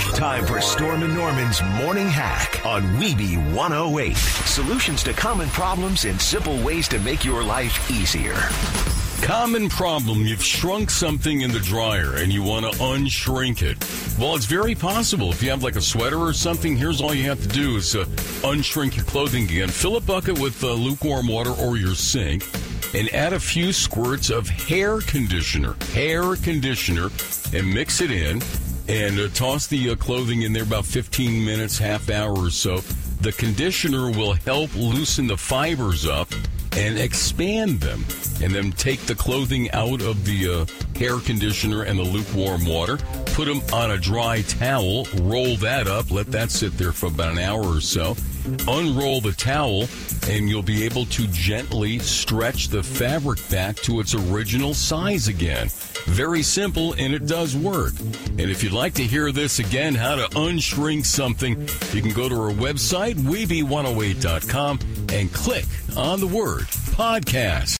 Time for Storm and Norman's Morning Hack on Weeby 108. Solutions to common problems and simple ways to make your life easier. Common problem, you've shrunk something in the dryer and you want to unshrink it. Well, it's very possible. If you have like a sweater or something, here's all you have to do is unshrink your clothing again. Fill a bucket with lukewarm water or your sink and add a few squirts of hair conditioner, and mix it in and toss the clothing in there about 15 minutes, half hour or so. The conditioner will help loosen the fibers up and expand them, and then take the clothing out of the hair conditioner and the lukewarm water, put them on a dry towel, roll that up, let that sit there for about an hour or so, unroll the towel, and you'll be able to gently stretch the fabric back to its original size again. Very simple, and it does work. And if you'd like to hear this again, how to unshrink something, you can go to our website, Weeby108.com, and click on the word podcast.